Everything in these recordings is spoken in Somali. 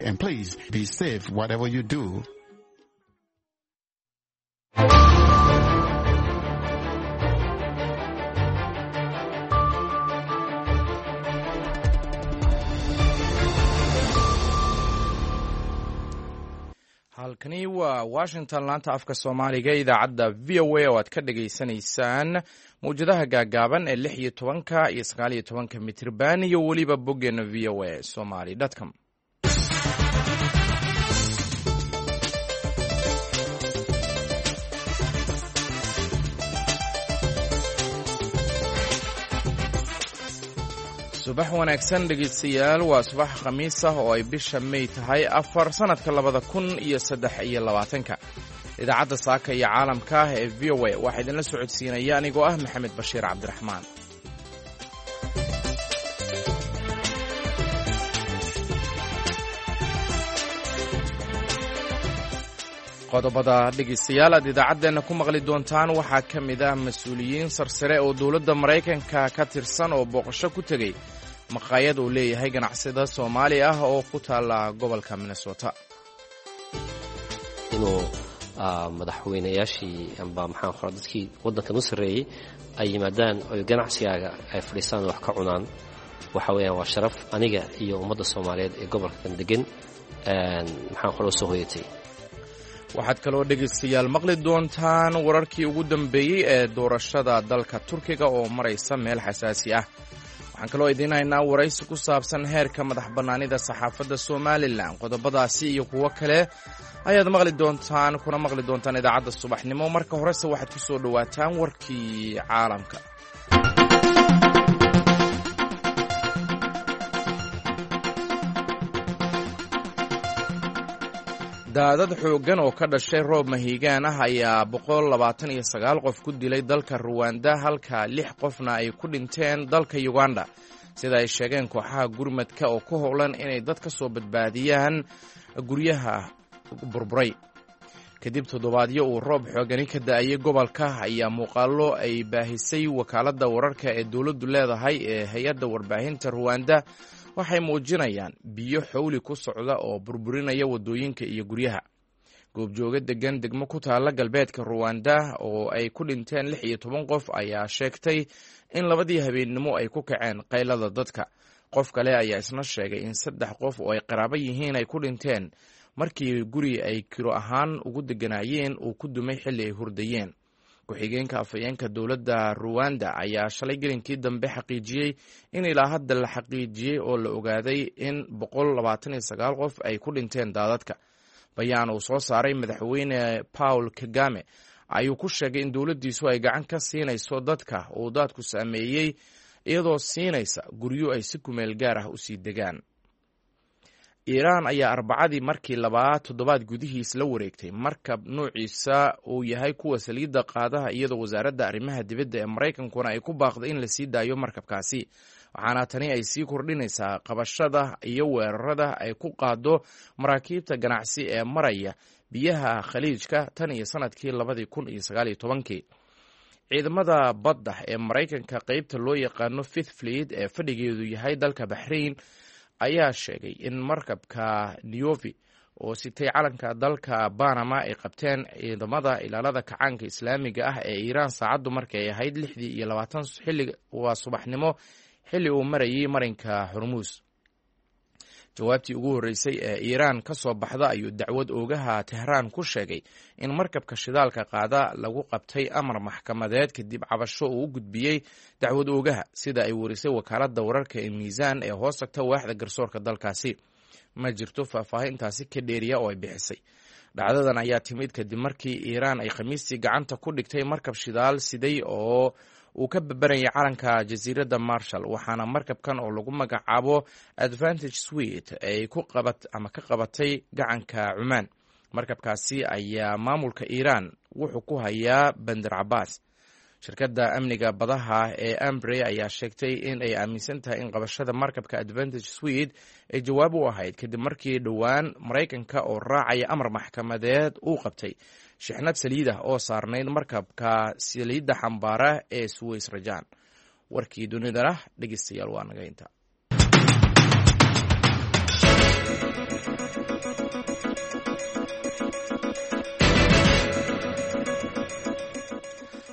And please be safe whatever you do. halkani waa Washington laanta afka Soomaaliga idaacadda VOA oo aad ka dhageysanaysaan mawjadaha gaagaaban ee 16 iyo 19 mitirban iyo waliba boggeena voasomali.com. subax wanaagsan dhegeystayaal waa subax khamiis ah oo ay bisha May tahay 4 sanadka 2023 idaacadda saaka iyo caalamka ah ee VOA waxaa idinla socodsiinaya anigoo ah Maxamed Bashiir Cabdiraxmaan. qodobada dhegeystayaal aad idaacadeena ku maqli doontaan waxaa ka mid ah mas-uuliyiin sarsare oo dowladda Maraykanka ka tirsan oo booqasho ku tegey maqaayad uu leeyahay ganacsada Soomaali ah oo ku taala gobolka Minnesota. inuu madaxweynayaashii amba maxaan qoraa dadkii waddanka u sareeyay ay yimaadaan oo ganacsigaaga ay fadhiistaan wax ka cunaan waxa weeyaan waa sharaf aniga iyo ummadda Soomaaliyeed ee gobolkan degan maxaan qoraa soo hoyatay. waxaad kaloo dhegeystayaal maqli doontaan wararkii ugu dambeeyey ee doorashada dalka Turkiga oo maraysa meel xasaasi ah. waxaan kaloo idiin haynaa waraysi ku saabsan heerka madax bannaanida saxaafadda Somaliland. qodobadaasi iyo kuwo kale ayaad maqli doontaan idaacadda subaxnimo. marka horese waxaad ku soo dhawaataan warkii caalamka. daadad xooggan oo ka dhashay roob mahiigaan ah ayaa 129 qof ku dilay dalka Rwanda halka 6 qofna ay ku dhinteen dalka Uganda sida ay sheegeen kooxaha gurmadka oo ku howlan inay dad ka soo badbaadiyaan guryaha burburay. kadib toddobaadyo uu roob xoogani ka da'ay gobolka ayaa muuqaallo ay baahisay wakaaladda wararka ee dowladdu leedahay ee hay-adda warbaahinta Rwanda waxay muujinayaan biyo xawli ku socda oo burburinaya wadooyinka iyo guryaha. goobjooga degan degmo ku taala galbeedka Rwanda oo ay ku dhinteen 16 qof ayaa sheegtay in labadii habeenimo ay ku kaceen qaylada dadka. qof kale ayaa isna sheegay in 3 qof oo ay qaraabo yihiin ay ku dhinteen markii guri ay kiro ahaan ugu deganaayeen uu ku dumay xilli ay hurdayeen. ku-xigeenka afhayeenka dowladda Rwanda ayaa shalay gelinkii dambe xaqiijiyey in ilaa hadda la xaqiijiyey oo la ogaaday in 129 qof ay ku dhinteen daadadka. bayaan uu soo saaray madaxweyne Paul Kagame ayuu ku sheegay in dowladdiisu ay gacan ka siinayso dadka uu daadku saameeyey iyadoo siinaysa guryo ay si kumeel gaar ah u sii degaan. Iiraan ayaa Arbacadii markii labaad toddobaad gudihiis la wareegtay markab nuuciisa uu yahay kuwa saliidda qaadaha iyadoo wasaaradda arrimaha dibadda ee Maraykankuna ay ku baaqday in la sii daayo markabkaasi. waxaana tani ay sii kordhinaysaa qabashada iyo weerarada ay ku qaado maraakiibta ganacsi ee maraya biyaha khaliijka tan iyo sanadkii 2019. ciidamada badda ee Maraykanka qaybta loo yaqaano Fifth Fleet ee fadhigeedu yahay dalka Bahrain ayaa sheegay in markabka Niovi oo sitay calanka dalka Panama ay qabteen ciidamada ilaalada kacaanka islaamiga ah ee Iiraan saacadu markay ahayd 6:20 xilliga waa subaxnimo xilli uu marayay marinka Hormuz. jawaabtii ugu horeysay ee Iiraan ka soo baxda ayuu dacwad oogaha Tehran ku sheegay in markabka shidaalka qaada lagu qabtay amar maxkamadeed kadib cabasho uu u gudbiyey dacwad oogaha sida ay warisay wakaaladda wararka ee Miisaan ee hoos tagta waaxda garsoorka dalkaasi. ma jirto faahfaahintaasi ka dheeriya oo ay bixisay. dhacdadan ayaa timid kadib markii Iiraan ay khamiistii gacanta ku dhigtay markab shidaal siday oo uu ka babanayay calanka jasiiradda Marshall waxaana markabkan oo lagu magacaabo Advantage Suite ay ka qabatay gacanka Cumaan. markabkaasi ayaa maamulka Iiraan wuxuu ku hayaa Bandar Abbas. shirkadda amniga badaha ee Ambre ayaa sheegtay in ay aaminsan tahay in qabashada markabka Advantage Suite ay jawaab u ahayd kadib markii dhowaan Maraykanka oo raacaya amar maxkamadeed uu qabtay shixnad saliid ah oo saarnayd markabka saliidda xambaara ee Suez Rajaan. warkii dunidana dhegeystayaal waa naga inta.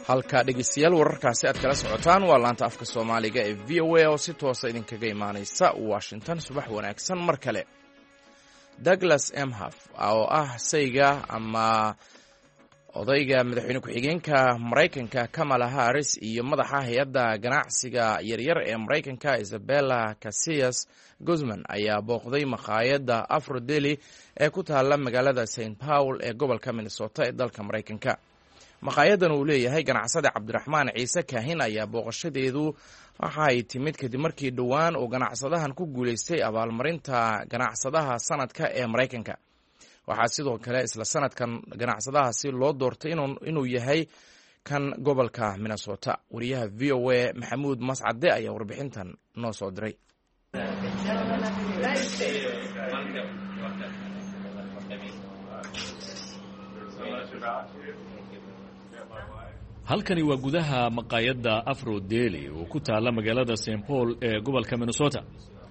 halka dhegeystayaal wararkaasi aad kala socotaan waa laanta afka Soomaaliga ee VOA oo si toos ah idinkaga imaanaysa Washington. subax wanaagsan mar kale. Douglas Emhoff oo ah sayga ama odayga madaxweyne ku-xigeenka Mareykanka Kamala Harris iyo madaxa hay'adda ganacsiga yaryar ee Mareykanka Isabella Casillas-Guzman ayaa booqday maqaayadda Afro Deli ee ku taala magaalada St. Paul ee gobolka Minnesota ee dalka Mareykanka. maqaayadan uu leeyahay ganacsade Cabdiraxmaan Ciise Kaahin ayaa booqashadeedu waxa ay timid kadib markii dhowaan uu ganacsadahan ku guuleystay abaalmarinta ganacsadaha sanadka ee Mareykanka. waxaa sidoo kale isla sanadkan ganacsadahaasi loo doortay inuu yahay kan gobolka Minnesota. wariyaha VOA Maxamuud Mascade ayaa warbixintan noo soo diray. halkani waa gudaha maqaayadda Afro Deli oo ku taala magaalada St. Paul ee gobolka Minnesota.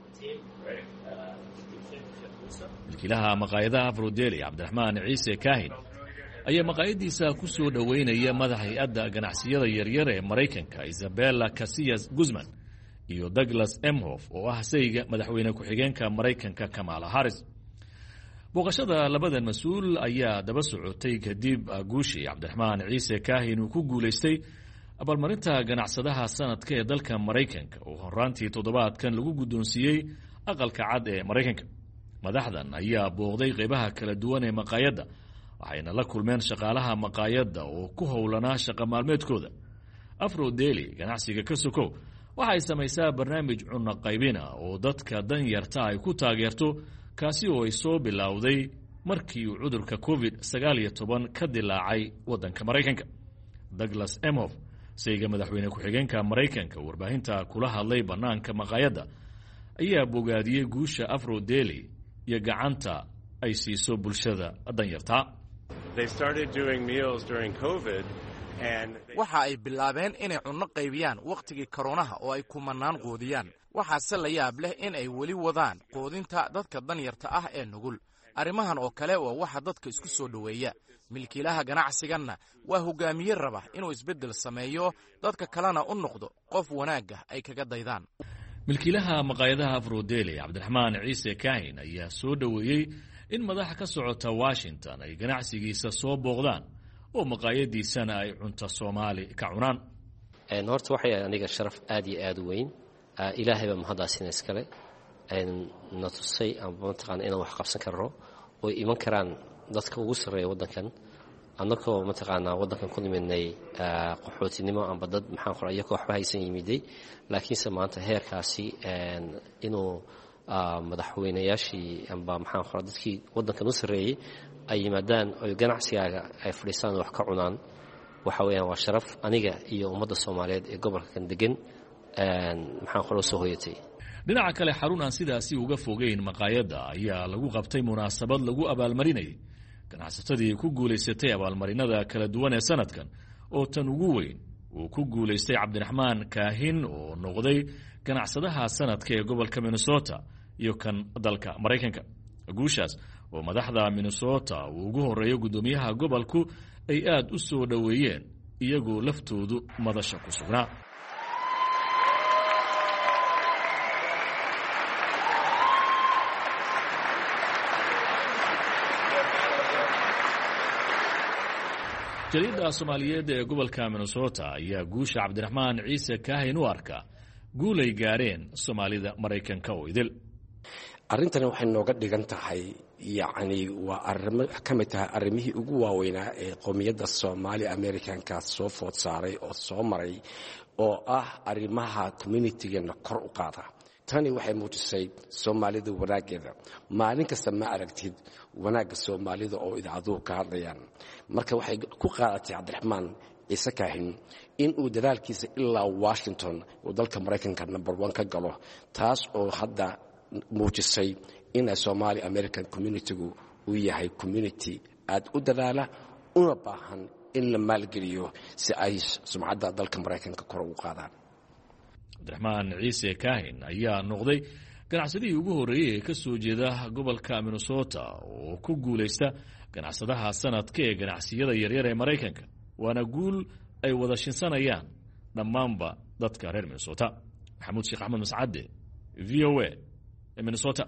milkiilaha maqaayadaha Afro Deli Cabdiraxmaan Ciise Kaahin ayaa maqaayadiisa ku soo dhaweynaya madaxa hay'adda ganacsiyada yaryar ee Mareykanka Isabella Casillas-Guzman iyo Douglas Emhoff oo ah sayga madaxweyne ku-xigeenka Mareykanka Kamala Harris. booqashada labadan mas'uul ayaa daba socotay kadib guushii Cabdiraxmaan Ciise Kaahin uu ku guuleystay abaalmarinta ganacsadaha sanadka ee dalka Mareykanka oo horaantii toddobaadkan lagu guddoonsiiyey aqalka cad ee Mareykanka. madaxdan ayaa booqday qaybaha kala duwan ee maqaayadda waxayna la kulmeen shaqaalaha maqaayadda oo ku howlanaa shaqo maalmeedkooda. Afro Deli ganacsiga ka sokow waxay samaysaa barnaamij cunno qaybina oo dadka danyarta ay ku taageerto, kaasi oo ay soo bilowday markii uu cudurka COVID-19 ka dilaacay waddanka Mareykanka. Douglas Emhoff, sayga madaxweyne ku-xigeenka Mareykanka, warbaahinta kula hadlay bannaanka maqaayadda ayaa bogaadiyey guusha Afro Deli iyo gacanta ay siiso bulshada danyarta. waxa ay bilaabeen inay cunno qaybiyaan wakhtigii koronaha oo ay kumanaan quudiyaan. waxaase la yaab leh in ay weli wadaan quudinta dadka danyarta ah ee nugul. arrimahan oo kale waa waxa dadka isku soo dhoweeya. milkiilaha ganacsiganna waa hogaamiye raba inuu isbeddel sameeyo, dadka kalena u noqdo qof wanaagga ay kaga daydaan. milkiilaha maqaayadaha Afro Deli Cabdiraxmaan Ciise Kaahin ayaa soo dhoweeyey in madaxa ka socota Washington ay ganacsigiisa soo booqdaan oo maqaayadiisana ay cunto Soomaali ka cunaan. horta waxay aniga sharaf aad iyo aad u weyn. ilaahay baa mahadasiina iskale na tusay ama mataqaan inaan wax qabsan karno oo iman karaan dadka ugu sarreeya waddankan annagoo mataqaanaa waddankan ku nimidnay qaxootinimo amba dad maxaan qoraa iyagoo waxba haysan yimiday, laakiinse maanta heerkaasi inuu madaxweynayaashii amba maxaan qoraa dadkii waddankan u sarreeyey ay yimaadaan oo ganacsigaaga ay fadhiistaan wax ka cunaan, waxa weeyaan waa sharaf aniga iyo ummadda Soomaaliyeed ee gobolkan degan maxaan qoraa soo hoyatay. dhinaca kale xarun aan sidaasi uga fogeyn maqaayadda ayaa lagu qabtay munaasabad lagu abaalmarinayay ganacsatadii ku guulaysatay abaalmarinada kala duwan ee sanadkan, oo tan ugu weyn uu ku guulaystay Cabdiraxmaan Kaahin oo noqday ganacsadaha sanadka ee gobolka Minnesota iyo kan dalka Mareykanka. guushaas oo madaxda Minnesota uu ugu horeeyo gudoomiyaha gobolku ay aad u soo dhoweeyeen iyagoo laftoodu madasha ku sugnaa. jariidada Soomaaliyeed ee gobolka Minnesota ayaa guusha Cabdiraxmaan Ciise Kaahin u arka guul ay gaareen Soomaalida Mareykanka oo idil. arrintani waxay nooga dhigan tahay yacni waa arrimo ka mid tahay arrimihii ugu waaweynaa ee qowmiyadda Soomaali Americanka soo food saaray oo soo maray oo ah arrimaha community-gana kor u qaada. tani waxay muujisay Soomaalida wanaaggeeda. maalin kasta ma aragtid wanaagga Soomaalida oo idaacaduhu ka hadlayaan. marka waxay ku qaadatay Cabdiraxmaan Ciise Kaahin in uu dadaalkiisa ilaa Washington oo dalka Mareykanka number 1 ka galo, taas oo hadda muujisay in Somali American community-gu uu yahay community aad u dadaala una baahan in la maalgeliyo si ay sumcadda dalka Mareykanka kor u qaadaan. Cabdiraxmaan Ciise Kaahin ayaa noqday ganacsadihii ugu horeeyay ee ka soo jeeda gobolka Minnesota oo ku guuleysta ganacsadaha sanadka ee ganacsiyada yaryar ee Mareykanka. waana guul ay wada shinsanayaan dhammaanba dadka reer minnesota. maxamuud sheekh axmed mascade, v o a, minnesota.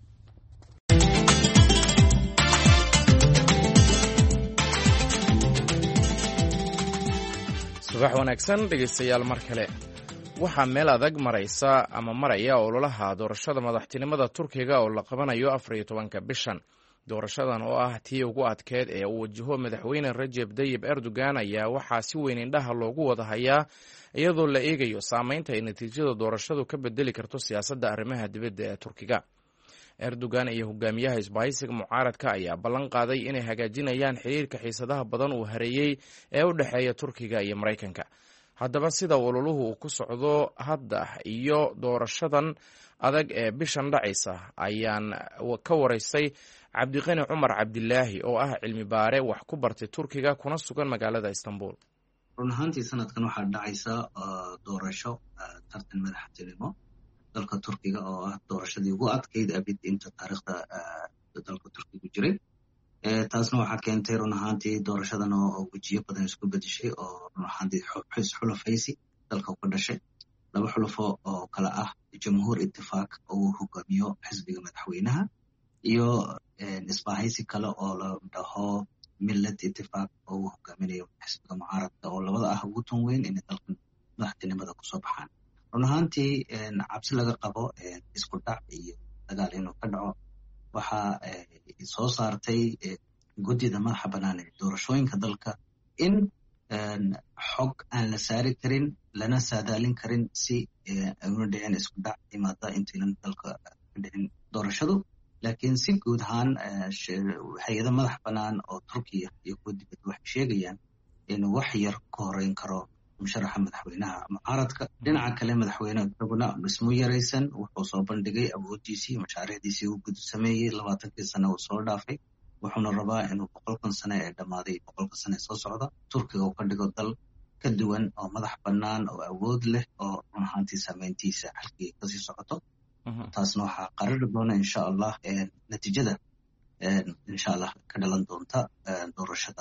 subax wanaagsan dhegaystayaal mar kale. waxaa meel adag maraya ololaha doorashada madaxtinimada Turkiga oo la qabanayo 14 bishan. doorashadan oo ah tii ugu adkeed ee uu wajaho madaxweyne Recep Tayyip Erdogan ayaa waxaa si weyn indhaha loogu wada hayaa iyadoo la eegayo saameynta ay natiijada doorashadu ka bedeli karto siyaasadda arrimaha dibadda ee Turkiga. Erdogan iyo hogaamiyaha isbahaysiga mucaaradka ayaa ballan qaaday inay hagaajinayaan xiriirka xiisadaha badan uu hareeyay ee u dhexeeya Turkiga iyo Mareykanka. haddaba sida ololuhu uu ku socdo hadda iyo doorashadan adag ee bishan dhacaysa ayaan ka waraysay Cabdiqani Cumar Cabdilaahi oo ah cilmi baare wax ku bartay Turkiga kuna sugan magaalada Istanbul. run ahaantii sanadkan waxaa dhacaysa doorasho tartan madaxtinimo dalka Turkiga oo ah doorashadii ugu adkeyd abid inta taariikhda dalka Turkiga jiray. taasna waxaa keentay run ahaantii doorashadan oo wajiyo badan isku bedeshay oo run ahaantii xulafaysi dalka ku dhashay. laba xulafo oo kala ah Jamhuur Ittifaaq oo uu hogaamiyo xisbiga madaxweynaha iyo isbahaysi kale oo la dhaho Millet Ittifaaq oo uu hogaaminayo xisbiga mucaaradka oo labada ah ugu tun weyn inay dalkan madaxtinimada kusoo baxaan. run ahaantii cabsi laga qabo isku dhac iyo dagaal inuu ka dhaco waxaa soo saartay guddida madaxa bannaan ee doorashooyinka dalka in xog aan la saari karin lana saadaalin karin si ayna dhicin isku dhac imaada intaynan dalka ka dhicin doorashadu. laakiin si guud ahaan hay-ado madax bannaan oo Turkiya iyo kuwa dibadda waxay sheegayaan inuu wax yar ka horeyn karo musharaxa madaxweynaha mucaaradka. dhinaca kale madaxweyne isaguna dhismo yaraysan wuxuu soo bandhigay awoodiisii mashaariicdiisii uu guud sameeyey 20 sano uu soo dhaafay. wuxuuna rabaa inuu 100 sano ee dhammaaday 100 sano soo socda Turkiga uu ka dhigo dal ka duwan oo madax bannaan oo awood leh oo run ahaantii saameyntiisa halkii kasii socoto. taasna waxaa qarar doona insha Allah natiijada insha Allah ka dhalan doonta doorashada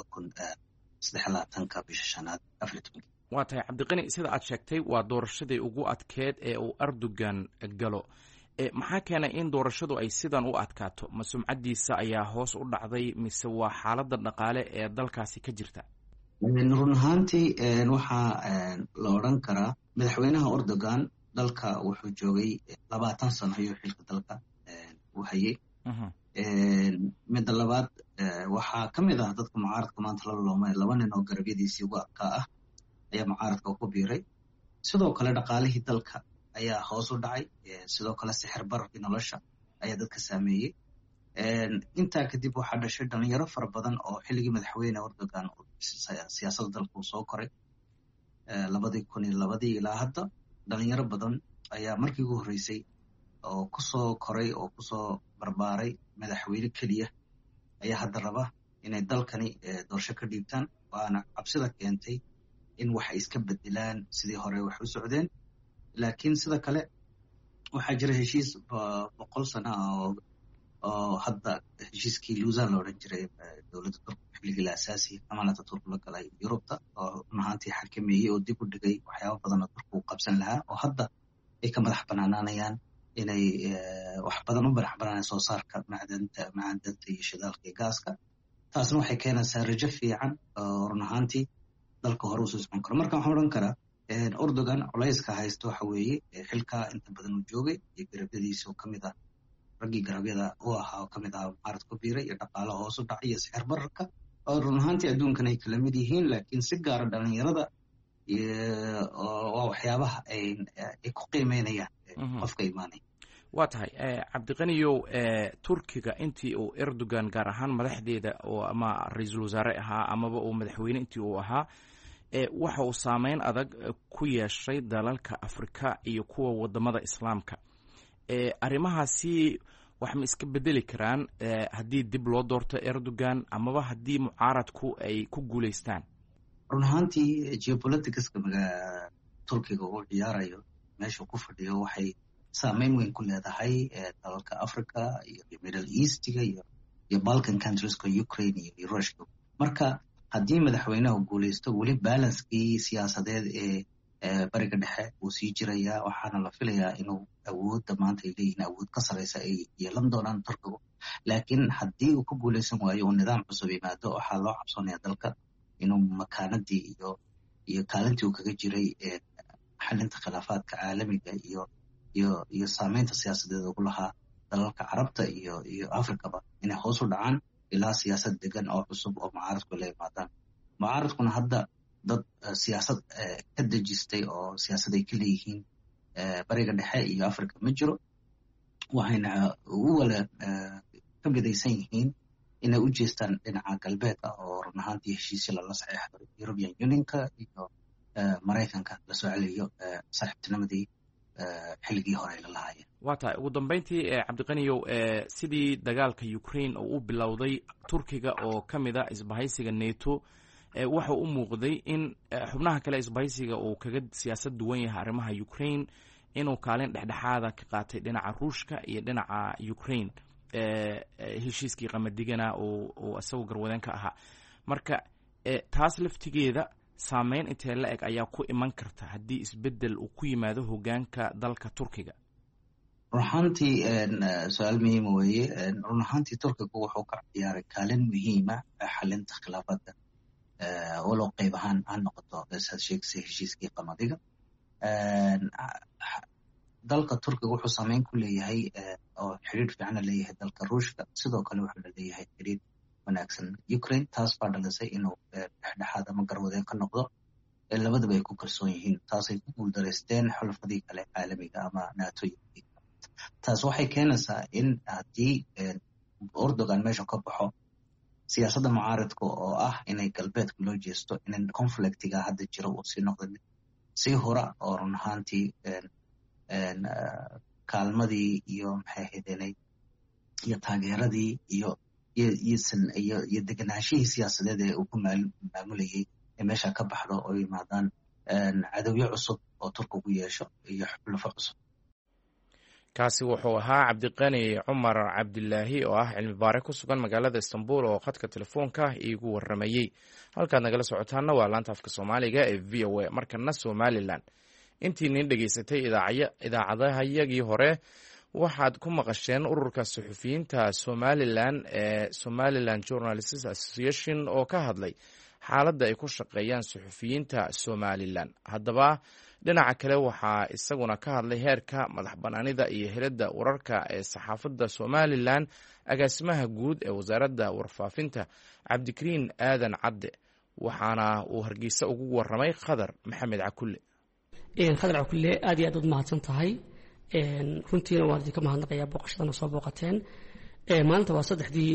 2023 bisha shanaad 14. waa tahay Cabdiqani, sida aad sheegtay waa doorashadii ugu adkeed ee uu Erdogan galo. maxaa keenay in doorashadu ay sidan u adkaato? ma sumcadiisa ayaa hoos u dhacday mise waa xaaladda dhaqaale ee dalkaasi ka jirta? run ahaantii waxaa la odhan karaa madaxweynaha Erdogan dalka wuxuu joogay 20 sano ayuu xilka dalka u hayay. midda labaad waxaa ka mid ah dadka mucaaradka maanta la loomay 2 nin oo garabyadiisii ugu adkaa ah ayaa mucaaradka ku biiray. sidoo kale dhaqaalihii dalka ayaa hoos u dhacay. sidoo kale sixir bararkii nolosha ayaa dadka saameeyey. intaa kadib waxaa dhashay dhalinyaro fara badan oo xilligii madaxweyne Erdogan siyaasadda dalka uu soo koray 2002 ilaa hadda. dhalinyaro badan ayaa markii ugu horreysay oo kusoo koray oo kusoo barbaaray madaxweyne keliya ayaa hadda raba inay dalkani doorasho ka dhiibtaan. waana cabsida keentay in waxay iska bedelaan sidii hore wax u socdeen. laakiin sida kale waxaa jira heshiis 100 sano oo hadda heshiiskii Lausanne la odhan jiray dowladda Turkiga xilligii la asaasiyay amanata Turkiga la galay Yurubta oo run ahaantii xakameeyey oo dib u dhigay waxyaabo badan oo Turkiga u qabsan lahaa oo hadda ay ka madax bannaanayaan inay wax badan u madax bannaanayaan soo saarka macdanta iyo shidaalka iyo gaaska. taasna waxay keenaysaa rajo fiican oo run ahaantii dalka hore u soo socon karo. marka waxaan odhan karaa Erdogan culayska haysta waxa weeye xilka inta badan uu joogay iyo garabyadiisa oo ka mid ah raggii garabyada u ahaa oo ka mid ah mucaarad ku biiray iyo dhaqaale hoos u dhacay iyo sixir bararka oo run ahaantii adduunkan ay kala mid yihiin. laakiin si gaara dhalinyarada waa waxyaabaha ay ku qiimeynayaan qofka imaanaya. waa tahay Cabdiqaniyow, Turkiga intii uu Erdogan gaar ahaan madaxdeeda oo ama ra-iisul wasaare ahaa amaba uu madaxweyne intii uu ahaa waxa uu saameyn adag ku yeeshay dalalka Afrika iyo kuwa wadamada Islaamka. arrimahaasi wax ma iska bedeli karaan haddii dib loo doorto Erdogan amaba haddii mucaaradku ay ku guuleystaan? run ahaantii geopoliticska Turkiga uu ciyaarayo meesha ku fadhiyo waxay saameyn weyn ku leedahay dalalka Afrika iyo Middle Eastiga iyo Balkan countries-ka Ukraine iyo Russia. marka haddii madaxweynaha guulaysto weli balanskii siyaasadeed ee bariga dhexe wuu sii jirayaa, waxaana la filayaa inuu awoodda maanta ay leeyihiin awood ka sarreysa ay yeelan doonaan turkigu. laakiin haddii uu ku guulaysan waayo uu nidaam cusub yimaado, waxaa loo cabsoonaya dalka inuu makaanadii iyo kaalintii uu kaga jiray xalinta khilaafaadka caalamiga iyo saameynta siyaasadeed ugu lahaa dalalka carabta iyo afrikaba inay hoos u dhacaan ilaa siyaasad degan oo cusub oo mucaaradku la yimaadaan. mucaaradkuna hadda dad siyaasad ka dejistay oo siyaasad ay ka leeyihiin bariga dhexe iyo afrika ma jiro, waxayna u wala ka midaysan yihiin inay u jeestaan dhinaca galbeedka oo run ahaantii heshiisya lala saxeexdo European Unionka iyo Maraykanka la soo celiyo saaxiibtinimadii xilligii hore la lahaayeen. waa tahay ugu dambeyntii cabdiqaniyow, sidii dagaalka Ukraine oo u bilowday, Turkiga oo ka mid ah isbahaysiga NATO waxa u muuqday in xubnaha kale isbahaysiga uu kaga siyaasad duwan yahay arrimaha Ukraine, inuu kaalin dhexdhexaada ka qaatay dhinaca Ruushka iyo dhinaca Ukraine, heshiiskii qamadigana oo isagoo garwadeen ka ahaa. marka taas laftigeeda saameyn intee la eg ayaa ku iman karta haddii isbedel uu ku yimaado hogaanka dalka Turkiga? run ahaantii su-aal muhiima weeye. run ahaantii turkigu wuxuu ka ciyaaray kaalin muhiima xalinta khilaafaadka, walow qayb ahaan ha noqoto saad sheegsay heshiiskii qamadiga. dalka turkiga wuxuu saameyn ku leeyahay oo xiriir fiicana leeyahay dalka Ruushka, sidoo kale wuxuu leeyahay xiriir wanaagsan Ukraine. taas baa dhalisay inuu dhexdhexaad ama garwadeen ka noqdo. labadaba ay ku kalsoon yihiin. taasay ku guuldareysteen xulafadii kale caalamiga ama NATO. taas waxay keenaysaa in haddii Erdogan meesha ka baxo, siyaasadda mucaaradka oo ah inay galbeedka loo jeesto, in conflictiga hadda jira uu sii noqdo mid sii hora, oo run ahaantii kaalmadii iyo maxay ahaydeenay iyo taageeradii iyo deganaashihii siyaasadeed ee uu ku maamulayay ee meesha ka baxdo oo yimaadaan cadowyo cusub oo turkigu yeesho iyo xulafo cusub. kaasi wuxuu ahaa cabdiqani cumar cabdilaahi oo ah cilmi baare ku sugan magaalada Istanbul oo khadka telefoonka iigu waramayey. halkaad nagala socotaana waa laanta afka Soomaaliga ee VOA. markana Somaliland, intii nin dhageysatay idaacadahayagii hore waxaad ku maqasheen ururka suxufiyiinta Somaliland ee Somaliland Journalists Association oo ka hadlay xaaladda ay ku shaqeeyaan suxufiyiinta Somaliland. haddaba dhinaca kale waxaa isaguna ka hadlay heerka madax banaanida iyo helidda wararka ee saxaafadda Somaliland agaasimaha guud ee wasaaradda warfaafinta Cabdikariin Aadan Cadde, waxaana uu Hargeysa ugu waramay Khadar Maxamed Cakulle. Khadar Cakulle, aad iyo aad u mahadsan tahay. runtiina waan idinka mahadnaqayaa booqashadana soo booqateen. maalinta waa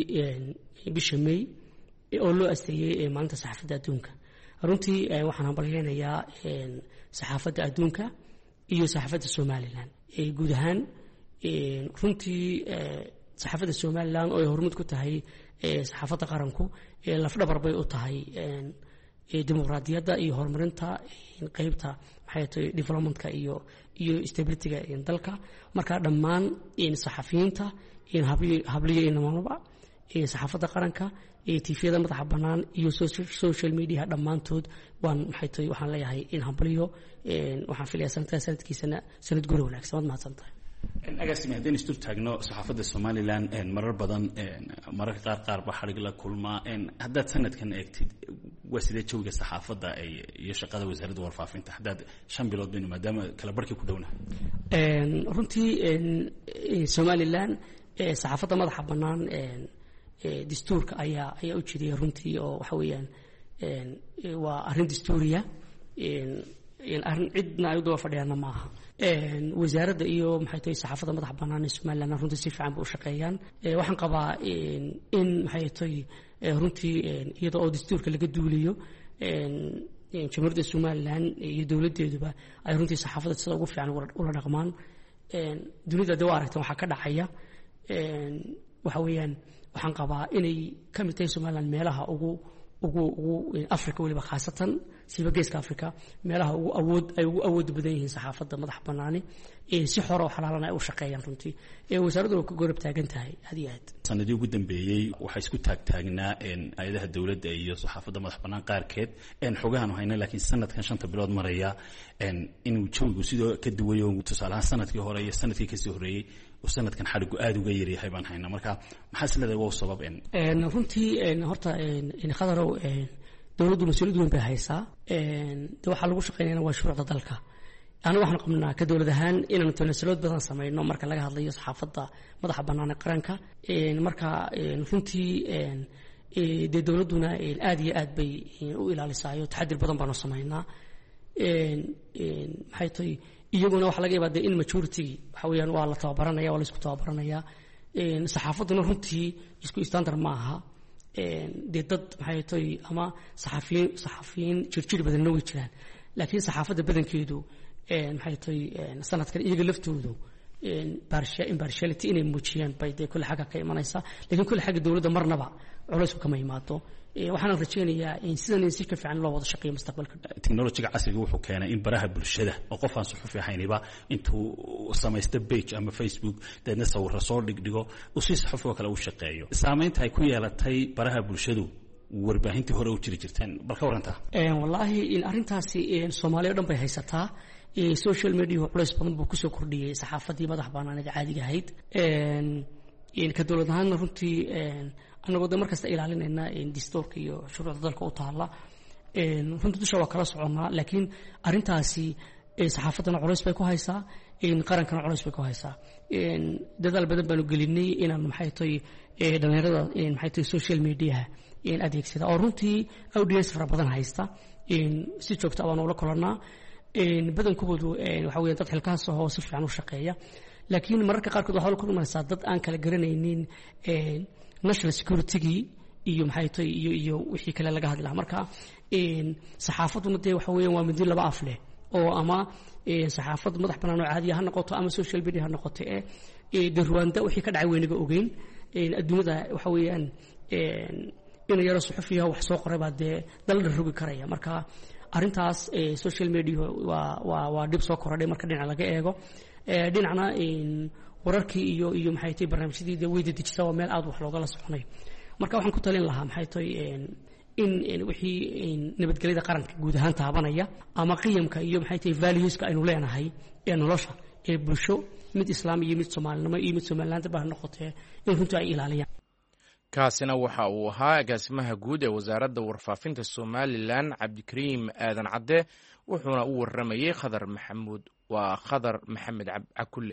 3 bisha May oo loo asteeyay maalinta saxaafadda adduunka. runtii waxaan hambalyaynayaa saxaafadda adduunka iyo saxaafadda Somaliland guud ahaan. runtii saxaafadda Somaliland oo ay hormud ku tahay saxaafadda qaranku lafdhabar bay u tahay dimuqraadiyadda iyo horumarinta qaybta maxay tahay developmentka iyo stabilityga dalka. marka dhammaan saxafiyiinta habliyo inamaba saxaafadda qaranka tifiyada madaxa bannaan iyo social media dhammaantood waxaan leeyahay in hambalyo. waxaan filayaa sanadkiisana sanad guri wanaagsan. waad mahadsantahay. agaasime haddaynu isdur taagno saxaafadda Somaliland marar badan mararka qaar ba xarig la kulmaa. haddaad sanadkan eegtid waa sidee jawiga saxaafadda iyo shaqada wasaaradda warfaafinta haddaad 5 bilood baynu maadaama kala barkii ku dhownahay? runtii Somaliland saxaafadda madaxa bannaan dastuurka ayaa u jiray runtii, oo waxa weeyaan waa arrin dastuuriya, arrin cidna ay u daba fadhiyaana maaha. wasaaradda iyo maxay tahay saxaafadda madaxa bannaan ee Somaliland runtii si fiican bay u shaqeeyaan. waxaan qabaa in maxay tahay runtii iyada oo dastuurka laga duuliyo jamhuuriyadda Somaliland iyo dowladdeeduba ay runtii saxaafadda sida ugu fiican ula dhaqmaan. dunida dawaa aragtan waxaa ka dhacaya. waxa weeyaan waxaan qabaa inay ka mid tahay Somaliland meelaha ugu Afrika waliba khaasatan siiba geeska Afrika meelaha ugu awood badan yihiin saxaafadda madax banaani si xor oo xalaalan ay u shaqeeyaan runtii wasaaraddu ka gorab taagan tahay hadiyad sanadii ugu dambeeyay waxa isku taagnaa hay'adaha dawladda iyo saxaafadda madax banaan qaarkeed xogahan hayna laakiin sanadkan 5 bilood maraya inuu joogo sidoo ka duwayo tusaalaha sanadkii hore iyo sanadkii ka soo horeeyay oo sanadkan xarigu aad uga yaryahay baan hayna marka maxaa isleedahay waa sabab runtii horta khadarow dawladdu mas'uuliyad weyn bay haysaa waxa lagu shaqeynayna waa shuruucda dalka anigu waxaan qabnaa ka dawlad ahaan inaan tanaasulad badan sameeyno marka laga hadlayo saxaafadda madaxa bannaan ee qaranka marka runtii dawladduna aad iyo aad bay u ilaalisaayo taxadir badan baanu sameynaa maxay tahay iyaguna waxa laga yaabaa in majority waxa weeyaan waa la tababaranaya waa la isku tababaranaya saxaafadduna runtii isku standard ma aha dad maxay tahay ama saxafiyiin jirjir badanna way jiraan laakiin saxaafadda badankeedu maxay tahay sanadkan iyaga laftoodu impartiality inay muujiyaan bay dee kulle xagga ka imanaysa laakiin kulle xagga dawladda marnaba culaysku kama yimaado waxaan rajaynayaa in sidan si ka fiican loo wada shaqeeyo mustaqbalka technology-ga casriga wuxuu keenay in baraha bulshada oo qof aan suxufi ahayniba intuu samaysto page ama Facebook dadna sawirro soo dhigdhigo oo si suxufi oo kale u shaqeeyo saameynta ay ku yeelatay baraha bulshadu warbaahintii hore u jirteen barka waranta wallahi in arintaasi Soomaaliya dhan bay haysataa social media culays badan buu ku soo kordhiyay saxaafadii madax banaanida caadiga ahayd in ka dawlad ahaan runtii anagoo markasta ilaalinayna dastuurka iyo shuruucda dalka u taala runtii dusha waa kala soconaa laakiin arintaasi saxaafadana culays bay ku haysaa qarankana culays bay ku haysaa dadaal badan baanu gelinay inaan maxay tahay dhalinyarada maxay tahay social media adeegsada oo runtii audience fara badan haysta si joogto ah ula kulanaa badankoodu waxa weeye dad xilkaas oo si fiican u shaqeeya laakiin mararka qaarkood waxa la kulmaysaa dad aan kala garanaynin national security iyo maxay tahay iyo wixii kale laga hadlaa marka saxaafaduna dee waxa weeyaan waa mid laba af leh oo ama saxaafad madax bannaan oo caadi ah noqoto ama social media ha noqoto Rwanda wixii ka dhacay weyniga ogeyn adduunyada waxa weeyaan in yaro suxufiya wax soo qoray baa dee dal rogi karaya marka arintaas social media waa dib soo korodhay marka dhinaca laga eego dhinacna wararkii iyo maxay tahay barnaamijyadii weyda dijisa waa meel aad wax looga la soconay marka waxaan ku talin lahaa maxay tahay in wixii nabadgelyada qaranka guud ahaan taabanaya ama qiyamka iyo maxay tahay valueska aynu leenahay nolosha bulsho mid islaam iyo mid Soomaalinimo iyo mid Somaliland baa noqotay in runtii ay ilaaliyaan kaasina waxa uu ahaa agaasimaha guud ee wasaaradda warfaafinta Somaliland Cabdikariim Aadan Cadde wuxuuna u waramayay Khadar Maxamed Cakulle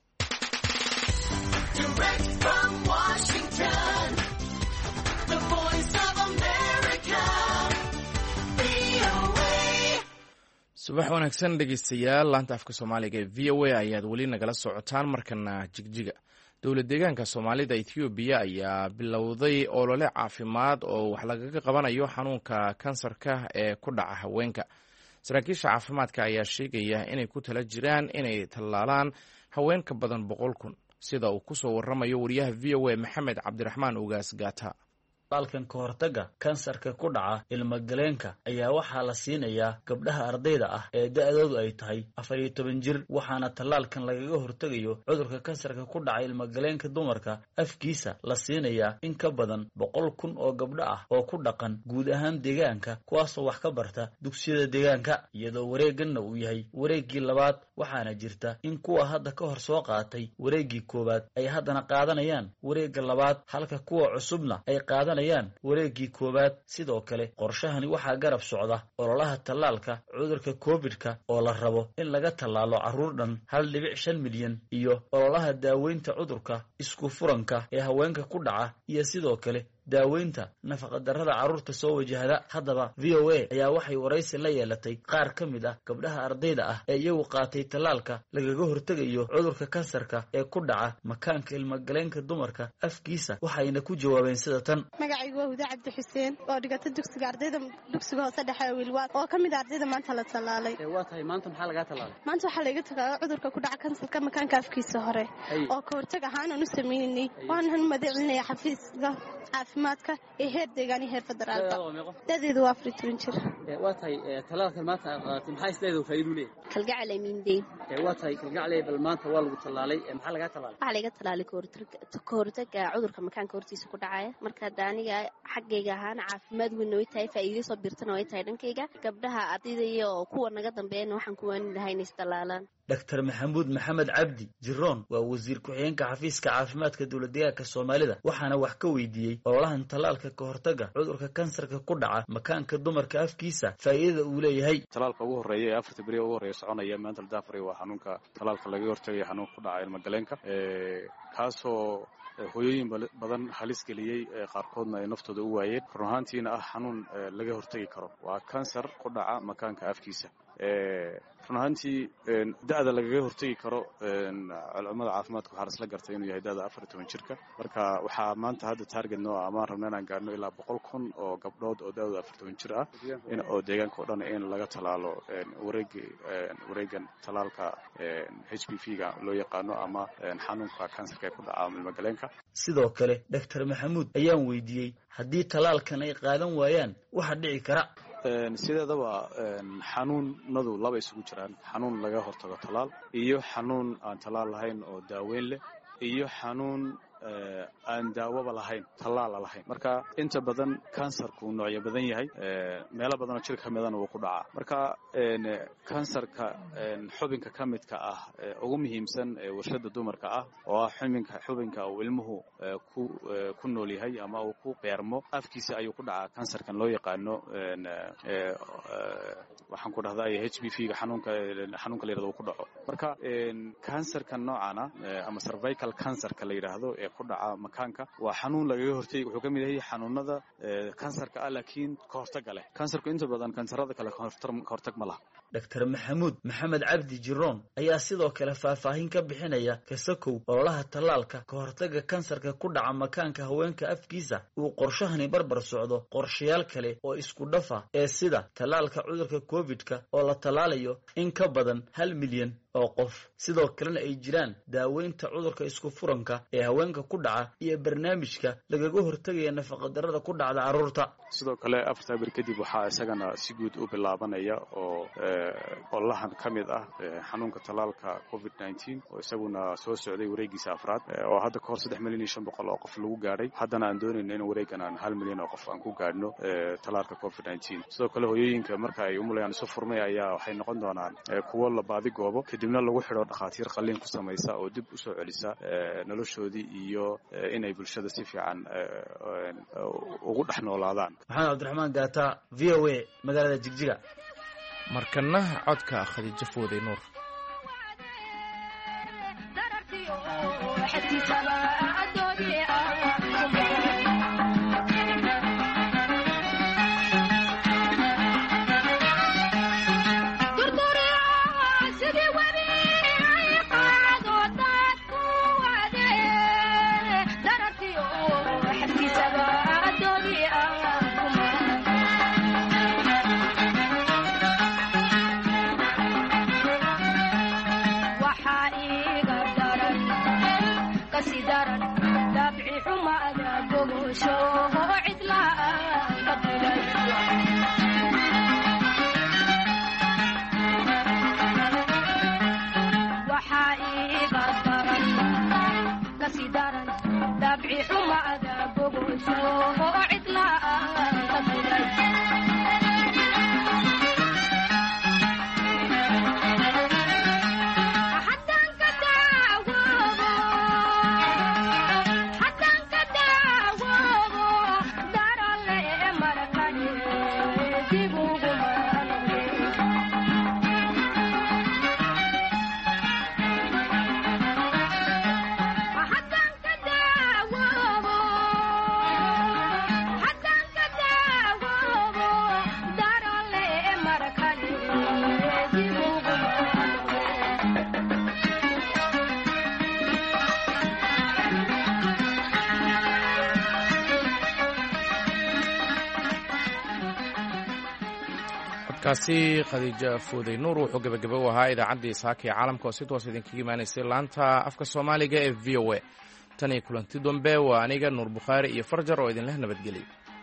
subax wanaagsan dhegeystayaal laanta afka Soomaaliga ee VOA ayaad weli nagala socotaan markana jigjiga dowlad deegaanka Soomaalida Ethiopia ayaa bilowday olole caafimaad oo wax laga qabanayo xanuunka kansarka ee ku dhaca haweenka saraakiisha caafimaadka ayaa sheegaya inay ku tala jiraan inay tallaalaan haween ka badan 100,000 sida uu ku soo waramayo wariyaha VOA Maxamed Cabdiraxmaan Ugaas Gaata talaalkan ka hortaga kansarka ku dhaca ilmo-galeenka ayaa waxaa la siinayaa gabdhaha ardayda ah ee da'doodu ay tahay 14 jir waxaana talaalkan lagaga hortagayo cudurka kansarka ku dhaca ilmo-galeenka dumarka afkiisa la siinayaa in ka badan 100,000 oo gabdho ah oo ku dhaqan guud ahaan deegaanka kuwaasoo wax ka barta dugsiyada deegaanka iyadoo wareeganna uu yahay wareeggii labaad waxaana jirta in kuwa hadda ka hor soo qaatay wareeggii koowaad ay haddana qaadanayaan wareegga labaad halka kuwa cusubna ay wareeggii koowaad sidoo kale qorshahani waxaa garab socda ololaha tallaalka cudurka COVID-ka oo la rabo in laga tallaalo carruur dhan 1.5 milyan iyo ololaha daaweynta cudurka isku furanka ee haweenka ku dhaca iyo sidoo kale daaweynta nafaqadarrada carruurta soo wajahda haddaba VOA ayaa waxay waraysi la yeelatay qaar ka mid ah gabdhaha ardayda ah ee iyagu qaatay tallaalka lagaga hortegayo cudurka kansarka ee ku dhaca makaanka ilmo-galeenka dumarka afkiisa waxayna ku jawaabeen sida tan magacaygu waa Huda Cabdi Xuseen oo dhigata dugsiga ardayda dugsiga hoose dhexe Wiilwaad oo ka mid ah ardayda maanta la tallaalay waa tahay maanta maxaa laga tallaalay maanta waxaa laga tagay cudurka ku dhaca kansarka makaanka afkiisa hore oo ka hortag ahaan aanu sameeynay waxaan madicinayaa xafiiska caafimaadka ee heer deegaan iyo heer federaalba. dadeedu waa 14 jir. waa tahay talaalkan maanta qaadatay maxay isleedahay faa'iido u leeyahay? kalgacal ay miindeyn. waa tahay kalgacal bal maanta waa lagu talaalay maxaa laga talaalay? waxaa laga talaalay kahortaga cudurka makaanka hortiisa ku dhacaya. marka aniga xaggayga ahaan caafimaad weyn way tahay, faa'iido soo birtana way tahay dhankayga. gabdhaha ardayda iyo kuwa naga dambeeyana waxaan ku waani lahaa inay istalaalaan. Dr. Maxamuud Maxamed Cabdi Jiroon waa wasiir ku-xigeenka xafiiska caafimaadka dowladdeegaanka Soomaalida, waxaana wax ka weydiiyey ololahan talaalka ka hortaga cudurka kansarka ku dhaca makaanka dumarka afkiisa faa'iidada uu leeyahay. talaalka ugu horeeya ee 4 bari ugu horeeya soconaya maanta la daafray waa xanuunka talaalka laga hortagayo xanuunka ku dhaca ilma galeenka kaasoo hooyooyin badan halis geliyey qaarkoodna ay naftooda u waayeen. run ahaantiina ah xanuun laga hortagi karo, waa kansar ku dhaca makaanka afkiisa. run ahaantii da'da lagaga hortagi karo culummada caafimaadka waxaa isla gartay inuu yahay da'da 14 jirka. marka waxaa maanta hadda target noo amaan rabna inaan gaarno ilaa 100,000 oo gabdhood oo da'da 14 jir ah oo deegaanka oo dhan in laga talaalo wareegan talaalka HPV-ga loo yaqaano ama xanuunka kansarka ku dhaca ilma galeenka. sidoo kale Dr. Maxamuud ayaan weydiiyey haddii talaalkan ay qaadan waayaan waxa dhici kara. sideedaba xanuunadu laba isugu jiraan, xanuun laga hortago talaal iyo xanuun aan talaal lahayn oo daaweyn leh iyo xanuun aan daawaba lahayn talaala lahayn. marka inta badan kansarku noocyo badan yahay, meelo badan oo jirka ka midana wuu ku dhacaa. marka kansarka xubinka ka midka ah ugu muhiimsan warshada dumarka ah oo ah xubinka uu ilmuhu ku nool yahay ama uu ku beermo afkiisa ayuu ku dhacaa. kansarkan loo yaqaano waxaan ku dhahdaa HPV-ga xanuunka la yiraahdo ku dhaco. marka kansarkan noocana ama cervical cancerka la yiraahdo ku dhaca makaanka waa xanuun lagaga hortay. wuxuu ka mid yahay xanuunada kansarka ah laakiin ka hortag leh. kansarku inta badan kansarada kale ka hortag ma laha. Dr. Maxamuud Maxamed Cabdi Jiroon ayaa sidoo kale faahfaahin ka bixinaya kasakow ololaha talaalka ka hortaga kansarka ku dhaca makaanka haweenka afkiisa uu qorshahani barbar socdo qorshayaal kale oo isku dhafa ee sida talaalka cudurka COVID-ka oo la talaalayo in ka badan 1 milyan oo qof. sidoo kalena ay jiraan daaweynta cudurka isku furanka ee haweenka ku dhaca iyo barnaamijka lagaga hortagaya nafaqa darrada ku dhacda carruurta. sidoo kale 4 bil kadib waxaa isagana si guud u bilaabanaya oo ololahan ka mid ah xanuunka talaalka COVID-19 oo isaguna soo socday wareegiisa afraad oo hadda ka hor 3,500,000 oo qof lagu gaadhay. haddana aan doonayno in wareegan aan 1 milyan oo qof aan ku gaadhno talaalka COVID-19. sidoo kale hooyooyinka marka ay umulayaan isu furmay ayaa waxay noqon doonaan kuwo la baadi goobo kadibna lagu xidho dhakhaatiir qalliin ku samaysa oo dib u soo celisa noloshoodii iyo inay bulshada si fiican ugu dhex noolaadaan. maxamed cabdiraxmaan gaata, VOA, magaalada Jigjiga. markana codka Khadiija Fooday Nuur. kaasi Khadiija Fooday Nuur wuxuu gabagabo ahaa idaacaddii saaka ee caalamka oo si toos idinkaga imaanaysay laanta afka Soomaaliga ee VOA. tan iyo kulanti dambe waa aniga nuur bukhaari iyo farjar oo idinleh nabadgelyo.